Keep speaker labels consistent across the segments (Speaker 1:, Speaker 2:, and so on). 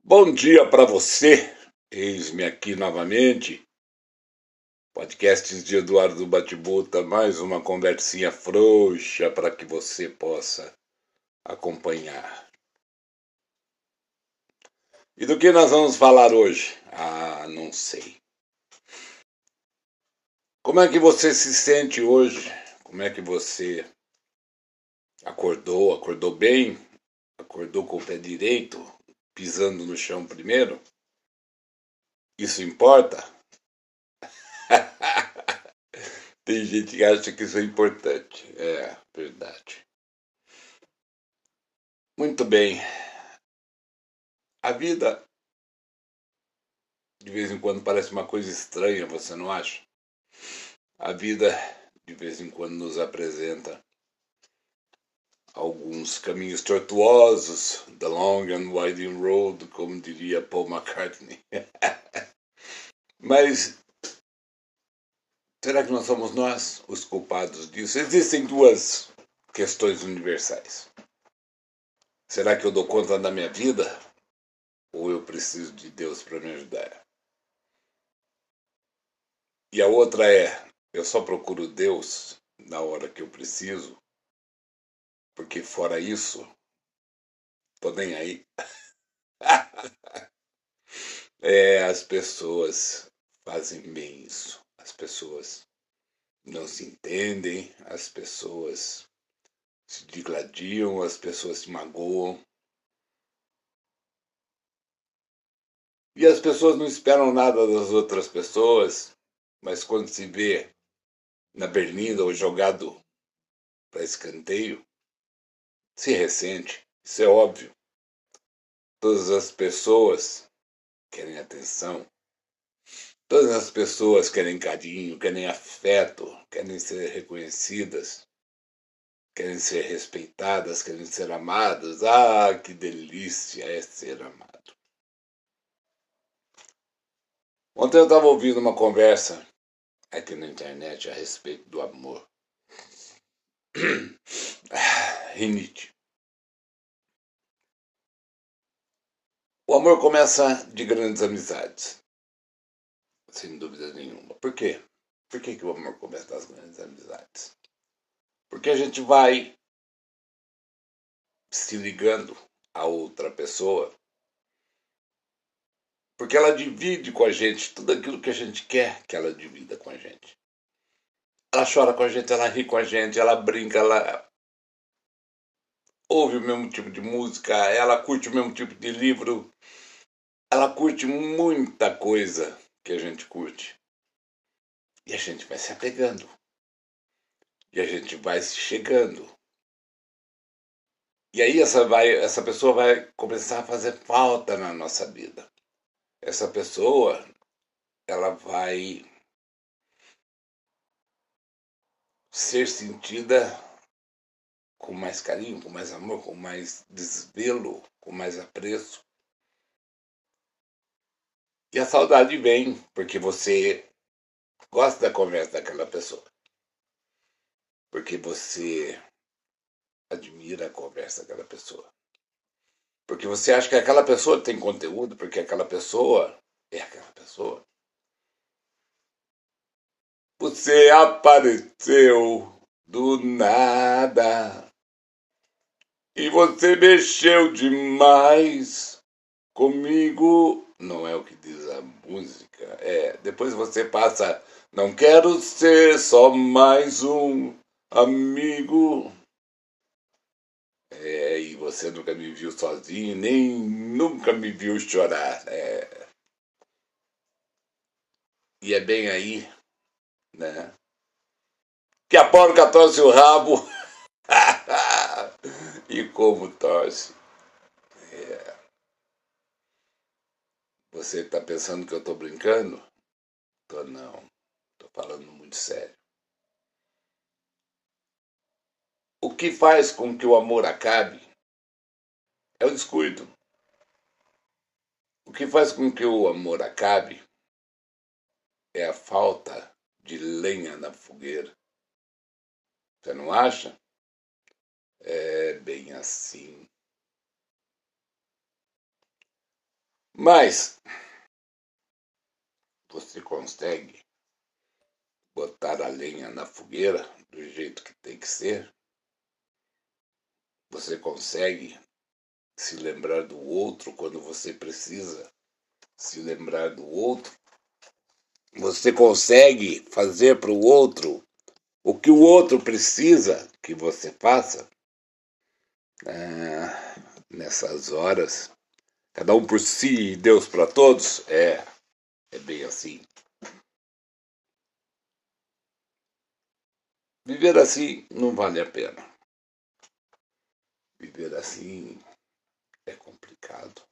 Speaker 1: Bom dia para você, eis-me aqui novamente, podcasts de Eduardo Batibuta, mais uma conversinha frouxa para que você possa acompanhar. E do que nós vamos falar hoje? Não sei. Como é que você se sente hoje? Como é que você acordou? Acordou bem? Acordou com o pé direito? Pisando no chão primeiro? Isso importa? Tem gente que acha que isso é importante. É, verdade. Muito bem. A vida, de vez em quando, parece uma coisa estranha, você não acha? A vida, de vez em quando, nos apresenta alguns caminhos tortuosos, the long and winding road, como diria Paul McCartney. Mas será que não somos nós os culpados disso? Existem duas questões universais. Será que eu dou conta da minha vida? Ou eu preciso de Deus para me ajudar? E a outra é, eu só procuro Deus na hora que eu preciso, porque fora isso, tô nem aí. As pessoas fazem bem isso. As pessoas não se entendem, as pessoas se digladiam, as pessoas se magoam. E as pessoas não esperam nada das outras pessoas, mas quando se vê na berlinda ou jogado para escanteio, se ressente. Isso é óbvio. Todas as pessoas querem atenção. Todas as pessoas querem carinho, querem afeto, querem ser reconhecidas, querem ser respeitadas, querem ser amadas. Ah, que delícia é ser amado. Ontem eu estava ouvindo uma conversa aqui na internet a respeito do amor. Rinite. O amor começa de grandes amizades, sem dúvida nenhuma. Por quê? Por que o amor começa das grandes amizades? Porque a gente vai se ligando a outra pessoa, porque ela divide com a gente tudo aquilo que a gente quer que ela divida com a gente. Ela chora com a gente, ela ri com a gente, ela brinca, ela ouve o mesmo tipo de música, ela curte o mesmo tipo de livro, ela curte muita coisa que a gente curte. E a gente vai se apegando. E a gente vai se chegando. E aí essa pessoa vai começar a fazer falta na nossa vida. Essa pessoa, ela vai ser sentida com mais carinho, com mais amor, com mais desvelo, com mais apreço. E a saudade vem porque você gosta da conversa daquela pessoa. Porque você admira a conversa daquela pessoa. Porque você acha que aquela pessoa tem conteúdo, porque aquela pessoa é aquela pessoa. Você apareceu do nada e você mexeu demais comigo. Não é o que diz a música. Depois você passa. Não quero ser só mais um amigo. E você nunca me viu sozinho, nem nunca me viu chorar. E é bem aí, né? Que a porca torce o rabo. E como torce. Você tá pensando que eu tô brincando? Tô não. Tô falando muito sério. O que faz com que o amor acabe é o descuido. O que faz com que o amor acabe é a falta de lenha na fogueira. Você não acha? É bem assim. Mas você consegue botar a lenha na fogueira do jeito que tem que ser? Você consegue se lembrar do outro quando você precisa se lembrar do outro? Você consegue fazer para o outro o que o outro precisa que você faça? Nessas horas, cada um por si e Deus para todos? É bem assim. Viver assim não vale a pena. Viver assim é complicado.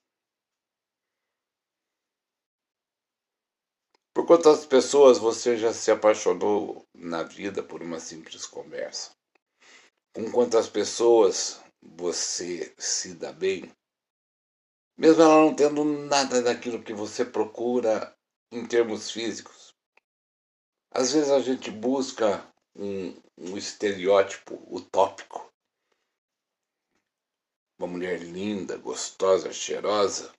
Speaker 1: Por quantas pessoas você já se apaixonou na vida por uma simples conversa? Com quantas pessoas você se dá bem, mesmo ela não tendo nada daquilo que você procura em termos físicos? Às vezes a gente busca um estereótipo utópico. Uma mulher linda, gostosa, cheirosa,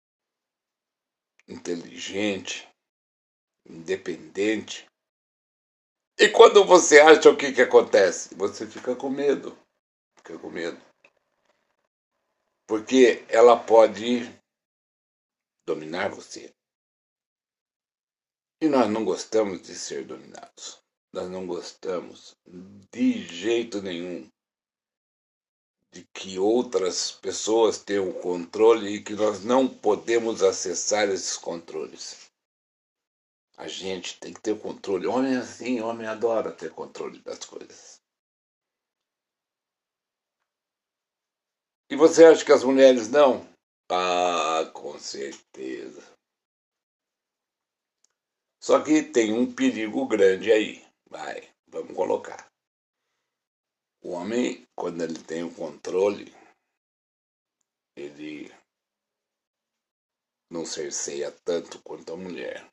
Speaker 1: inteligente, independente. E quando você acha, o que acontece? Você fica com medo. Fica com medo. Porque ela pode dominar você. E nós não gostamos de ser dominados. Nós não gostamos de jeito nenhum de que outras pessoas tenham o controle e que nós não podemos acessar esses controles. A gente tem que ter o controle. Homem é assim, homem adora ter controle das coisas. E você acha que as mulheres não? Ah, com certeza. Só que tem um perigo grande aí. Vamos colocar. O homem, quando ele tem o controle, ele não cerceia tanto quanto a mulher.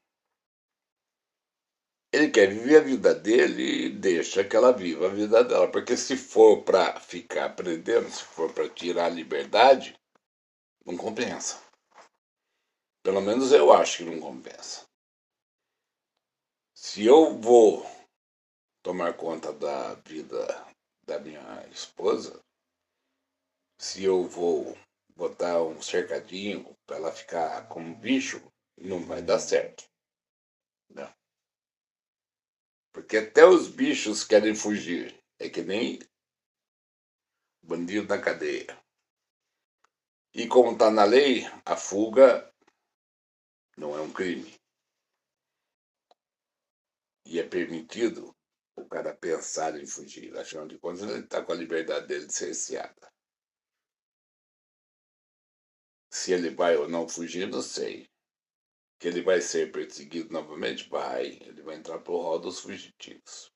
Speaker 1: Ele quer viver a vida dele e deixa que ela viva a vida dela. Porque se for para ficar prendendo, se for para tirar a liberdade, não compensa. Pelo menos eu acho que não compensa. Se eu vou tomar conta da vida da minha esposa, se eu vou botar um cercadinho para ela ficar como bicho, não vai dar certo. Não. Porque até os bichos querem fugir. É que nem bandido na cadeia. E como está na lei, a fuga não é um crime. E é permitido o cara pensar em fugir. Afinal de contas, ele está com a liberdade dele cerceada. Se ele vai ou não fugir, não sei. Que ele vai ser perseguido novamente? Vai. Ele vai entrar para o rol dos fugitivos.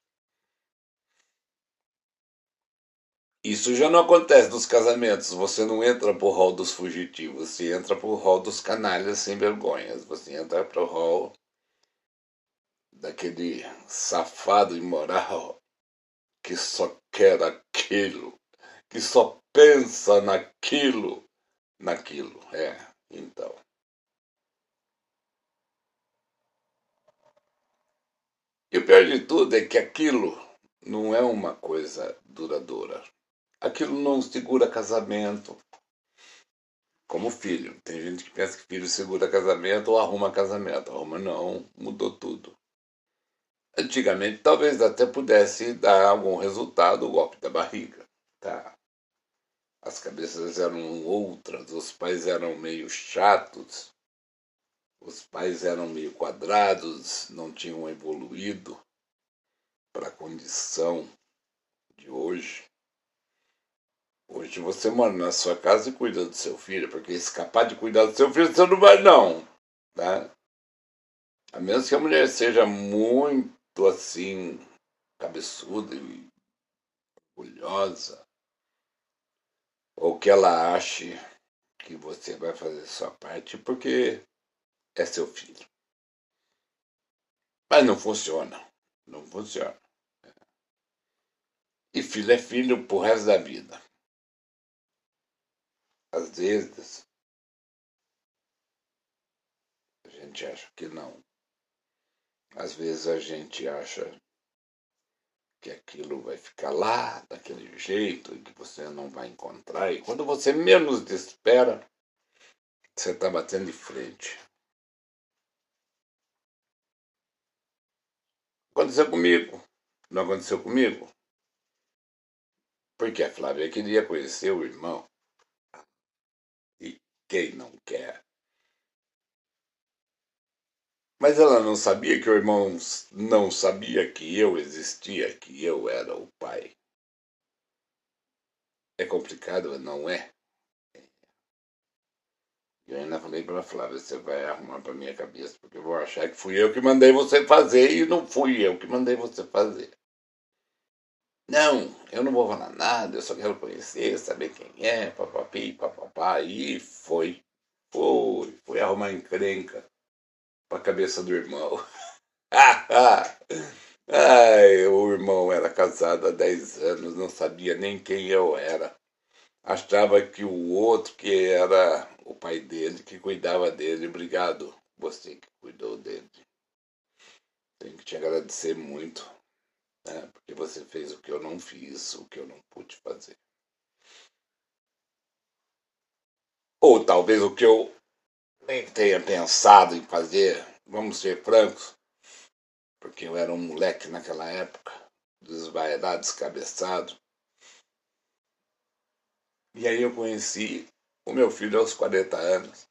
Speaker 1: Isso já não acontece nos casamentos. Você não entra para o rol dos fugitivos. Você entra para o rol dos canalhas sem vergonhas. Você entra para o rol daquele safado imoral que só quer aquilo, que só pensa naquilo. Então. E o pior de tudo é que aquilo não é uma coisa duradoura. Aquilo não segura casamento. Como filho. Tem gente que pensa que filho segura casamento ou arruma casamento. Arruma não, mudou tudo. Antigamente talvez até pudesse dar algum resultado o golpe da barriga. Tá. As cabeças eram outras, os pais eram meio chatos, os pais eram meio quadrados, não tinham evoluído para a condição de hoje. Hoje você mora na sua casa e cuida do seu filho, porque escapar de cuidar do seu filho você não vai não, tá? A menos que a mulher seja muito assim, cabeçuda e orgulhosa, ou que ela ache que você vai fazer sua parte porque é seu filho. Mas não funciona. Não funciona. E filho é filho pro resto da vida. Às vezes, gente acha que não. Às vezes a gente acha que aquilo vai ficar lá, daquele jeito, e que você não vai encontrar. E quando você menos espera, você está batendo de frente. Aconteceu comigo. Não aconteceu comigo? Porque a Flávia queria conhecer o irmão. E quem não quer? Mas ela não sabia que o irmão não sabia que eu existia, que eu era o pai. É complicado, não é? Eu ainda falei para a Flávia, você vai arrumar para minha cabeça, porque eu vou achar que fui eu que mandei você fazer e não fui eu que mandei você fazer. Não, eu não vou falar nada, eu só quero conhecer, saber quem é, papapi, papapá. E foi arrumar encrenca para a cabeça do irmão. Ai, o irmão era casado há 10 anos, não sabia nem quem eu era. Achava que o outro que era o pai dele, que cuidava dele. Obrigado, você que cuidou dele. Tenho que te agradecer muito, né? Porque você fez o que eu não fiz, o que eu não pude fazer. Ou talvez o que eu nem tenha pensado em fazer, vamos ser francos, porque eu era um moleque naquela época, desvairado, descabeçado. E aí eu conheci o meu filho aos 40 anos.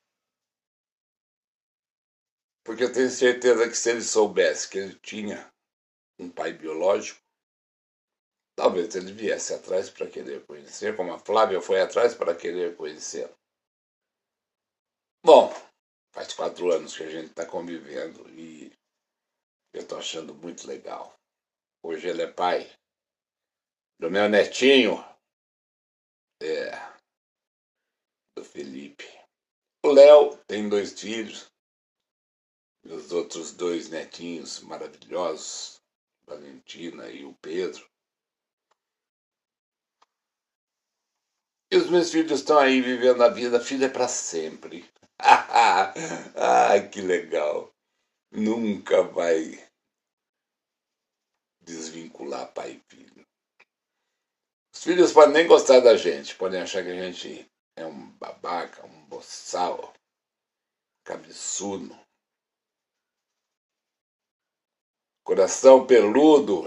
Speaker 1: Porque eu tenho certeza que se ele soubesse que ele tinha um pai biológico, talvez ele viesse atrás para querer conhecer, como a Flávia foi atrás para querer conhecer. Bom, faz 4 anos que a gente está convivendo e eu estou achando muito legal. Hoje ele é pai do meu netinho, do Felipe. O Léo tem 2 filhos, e os outros 2 netinhos maravilhosos, Valentina e o Pedro. E os meus filhos estão aí vivendo a vida, filho é para sempre. Que legal. Nunca vai desvincular pai e filho. Os filhos podem nem gostar da gente, podem achar que a gente é um babaca, um boçal, cabeçudo. Coração peludo,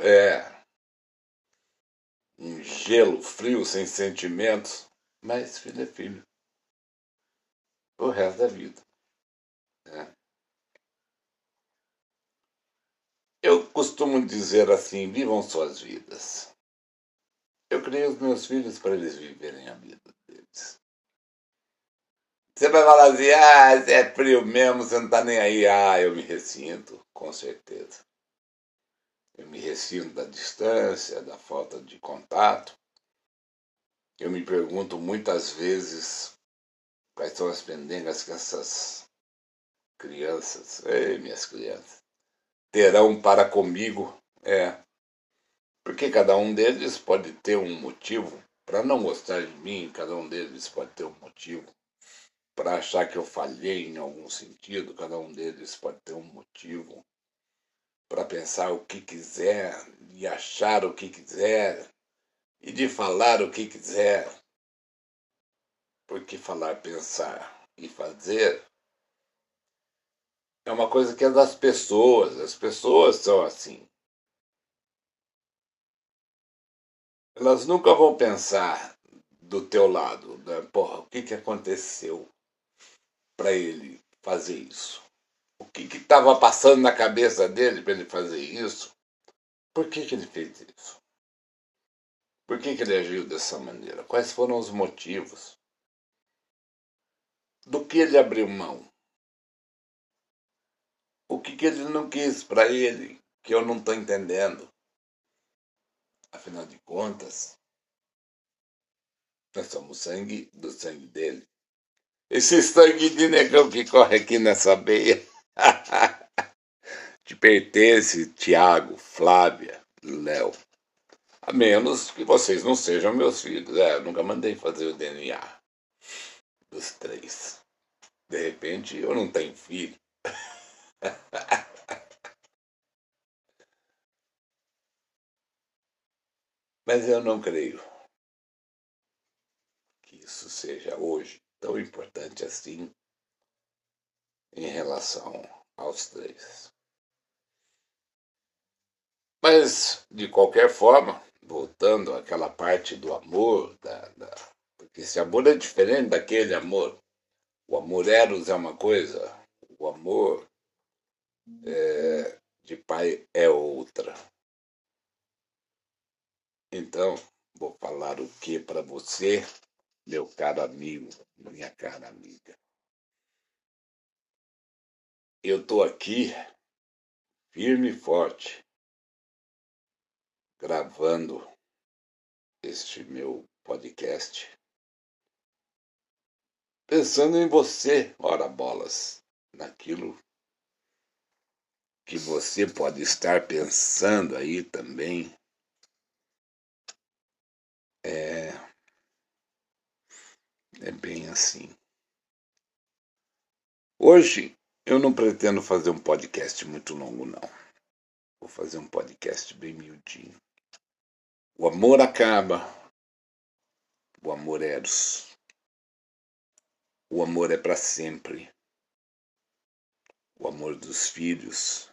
Speaker 1: um gelo frio, sem sentimentos. Mas filho é filho. O resto da vida. Né? Eu costumo dizer assim, vivam suas vidas. Eu criei os meus filhos para eles viverem a vida deles. Você vai falar assim, você é frio mesmo, você não tá nem aí. Eu me ressinto, com certeza. Eu me ressinto da distância, da falta de contato. Eu me pergunto muitas vezes quais são as pendengas que essas crianças, minhas crianças, terão para comigo. Porque cada um deles pode ter um motivo para não gostar de mim, cada um deles pode ter um motivo para achar que eu falhei em algum sentido, cada um deles pode ter um motivo para pensar o que quiser e achar o que quiser e de falar o que quiser. Porque falar, pensar e fazer é uma coisa que é das pessoas. As pessoas são assim. Elas nunca vão pensar do teu lado, né? Porra, o que aconteceu para ele fazer isso? O que estava passando na cabeça dele para ele fazer isso? Por que ele fez isso? Por que ele agiu dessa maneira? Quais foram os motivos? Do que ele abriu mão? O que ele não quis para ele que eu não estou entendendo? Afinal de contas, nós somos sangue do sangue dele. Esse sangue de negão que corre aqui nessa veia te pertence, Tiago, Flávia, Léo. A menos que vocês não sejam meus filhos. Eu nunca mandei fazer o DNA dos 3. De repente, eu não tenho filho. Mas eu não creio que isso seja hoje tão importante assim em relação aos três. Mas, de qualquer forma, voltando àquela parte do amor, porque esse amor é diferente daquele amor. O amor eros é uma coisa, o amor de pai é outra. Então, vou falar o que para você, meu caro amigo, minha cara amiga. Eu estou aqui, firme e forte, gravando este meu podcast, pensando em você, ora bolas, naquilo que você pode estar pensando aí também. É bem assim. Hoje eu não pretendo fazer um podcast muito longo, não. Vou fazer um podcast bem miudinho. O amor acaba. O amor é eros. O amor é para sempre. O amor dos filhos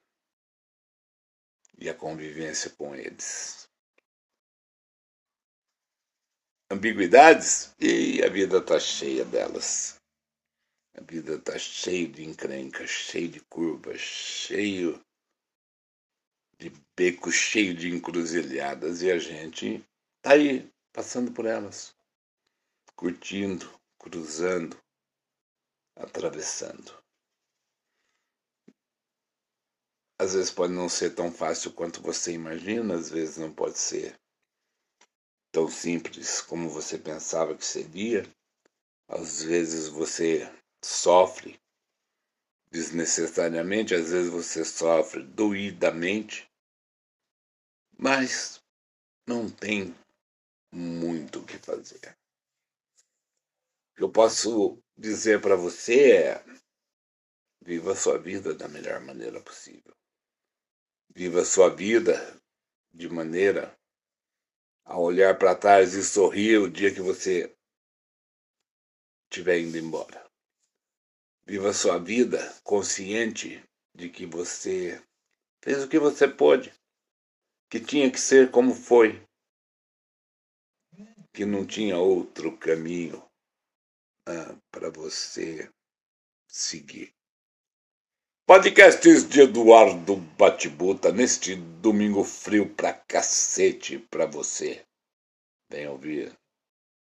Speaker 1: e a convivência com eles. Ambiguidades? E a vida está cheia delas. A vida está cheia de encrencas, cheia de curvas, cheio de becos, cheio de encruzilhadas. E a gente está aí, passando por elas. Curtindo, cruzando, atravessando. Às vezes pode não ser tão fácil quanto você imagina, às vezes não pode ser tão simples como você pensava que seria. Às vezes você sofre desnecessariamente, às vezes você sofre doidamente, mas não tem muito o que fazer. O que eu posso dizer para você é: viva a sua vida da melhor maneira possível. Viva a sua vida de maneira a olhar para trás e sorrir o dia que você estiver indo embora. Viva a sua vida consciente de que você fez o que você pôde, que tinha que ser como foi, que não tinha outro caminho para você seguir. Podcasts de Eduardo Batibuta neste domingo frio pra cacete pra você. Vem ouvir.